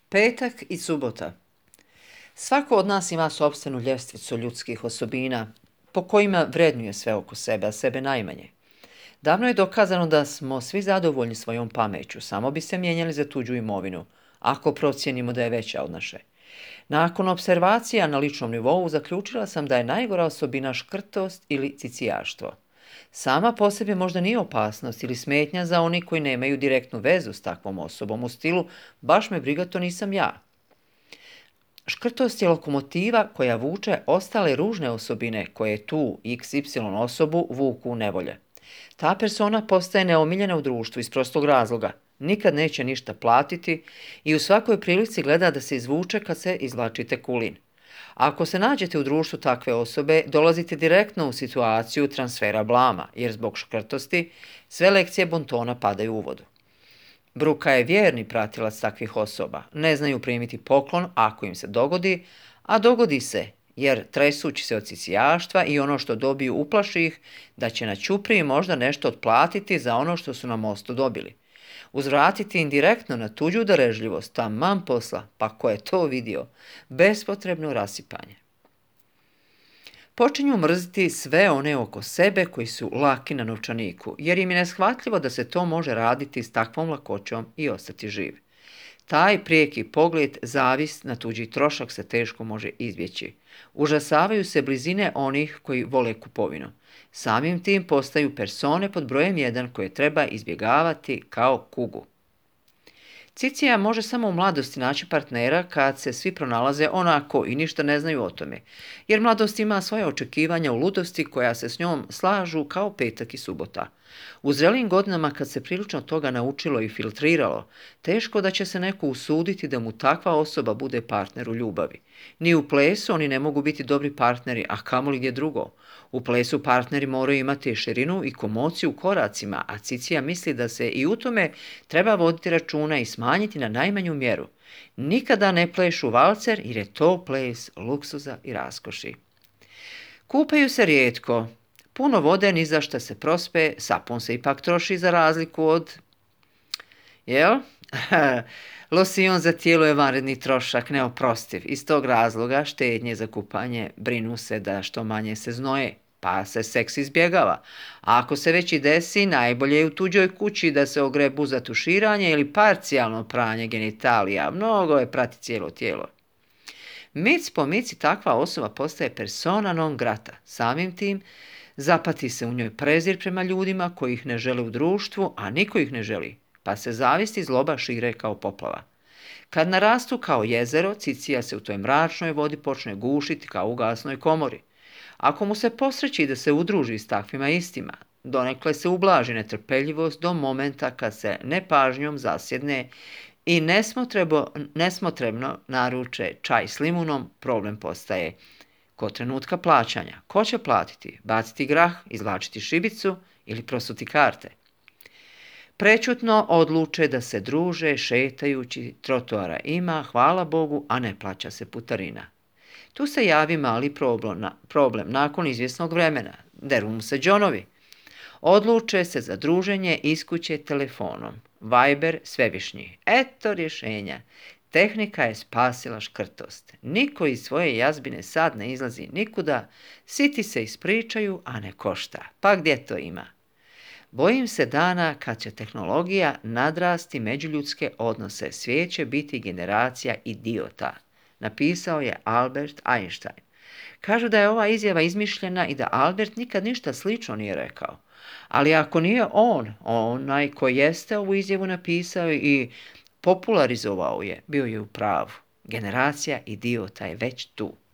Petak i subota. Svako od nas ima sopstvenu ljestvicu ljudskih osobina po kojima vrednuje sve oko sebe, a sebe najmanje. Davno je dokazano da smo svi zadovoljni svojom pameću, samo bi se mijenjali za tuđu imovinu, ako procjenimo da je veća od naše. Nakon observacija na ličnom nivou zaključila sam da je najgora osobina škrtost ili cicijaštvo. Sama po sebi možda nije opasnost ili smetnja za oni koji nemaju direktnu vezu s takvom osobom u stilu baš me briga, to nisam ja. Škrtost je lokomotiva koja vuče ostale ružne osobine koje tu XY osobu vuku u nevolje. Ta persona postaje neomiljena u društvu iz prostog razloga. Nikad neće ništa platiti i u svakoj prilici gleda da se izvuče kad se izvlači tekulin. Ako se nađete u društvu takve osobe, dolazite direktno u situaciju transfera blama, jer zbog škrtosti sve lekcije bontona padaju u vodu. Bruka je vjerni pratilac takvih osoba. Ne znaju primiti poklon ako im se dogodi, a dogodi se, jer tresući se od cicijaštva i ono što dobiju uplaši ih da će na ćupriji možda nešto otplatiti za ono što su na mostu dobili. Uzvratiti indirektno na tuđu darežljivost, taman posla, pa ko je to vidio, bespotrebno rasipanje. Počinju mrziti sve one oko sebe koji su laki na novčaniku, jer im je neshvatljivo da se to može raditi s takvom lakoćom i ostati živ. Taj prijeki pogled, zavist na tuđi trošak se teško može izbjeći. Užasavaju se blizine onih koji vole kupovinu. Samim tim postaju persone pod brojem 1 koje treba izbjegavati kao kugu. Cicija može samo u mladosti naći partnera kad se svi pronalaze onako i ništa ne znaju o tome, jer mladost ima svoje očekivanja u ludosti koja se s njom slažu kao petak i subota. U zrelim godinama kad se prilično toga naučilo i filtriralo, teško da će se neko usuditi da mu takva osoba bude partner u ljubavi. Ni u plesu oni ne mogu biti dobri partneri, a kamoli gdje drugo. U plesu partneri moraju imati širinu i komociju u koracima, a Cicija misli da se i u tome treba voditi računa i smanjiti na najmanju mjeru. Nikada ne plešu valcer jer je to ples luksuza i raskoši. Kupaju se rijetko. Puno vode ni za šta se prospe, sapun se ipak troši za razliku od... Jel? Losion za tijelo je vanredni trošak, neoprostiv. Iz tog razloga štednje za kupanje brinu se da što manje se znoje, pa se seks izbjegava. A ako se već i desi, najbolje je u tuđoj kući da se ogrebu za tuširanje ili parcijalno pranje genitalija. Mnogo je prati cijelo tijelo. Mic po mici takva osoba postaje persona non grata. Samim tim zapati se u njoj prezir prema ljudima koji ih ne žele u društvu, a niko ih ne želi, pa se zavist i zloba šire kao poplava. Kad narastu kao jezero, Cicija se u toj mračnoj vodi počne gušiti kao u gasnoj komori. Ako mu se posreći da se udruži s takvima istima, donekle se ublaži netrpeljivost do momenta kad se nepažnjom zasjedne i nesmotrebno naruče čaj s limunom, problem postaje kod trenutka plaćanja. Ko će platiti? Baciti grah, izvlačiti šibicu ili prosuti karte? Prečutno odluče da se druže šetajući, trotoara ima, hvala Bogu, a ne plaća se putarina. Tu se javi mali problem nakon izvjesnog vremena. Deru mu se džonovi. Odluče se za druženje iz kuće telefonom. Viber svevišnji. Eto rješenja. Tehnika je spasila škrtost. Niko iz svoje jazbine sad ne izlazi nikuda, siti se ispričaju, a ne košta. Pa gdje to ima? Bojim se dana kad će tehnologija nadrasti međuljudske odnose. Svijet će biti generacija idiota, napisao je Albert Einstein. Kažu da je ova izjava izmišljena i da Albert nikad ništa slično nije rekao. Ali ako nije on, onaj koji jeste ovu izjavu napisao i popularizovao je, bio je u pravu. Generacija idiota je već tu.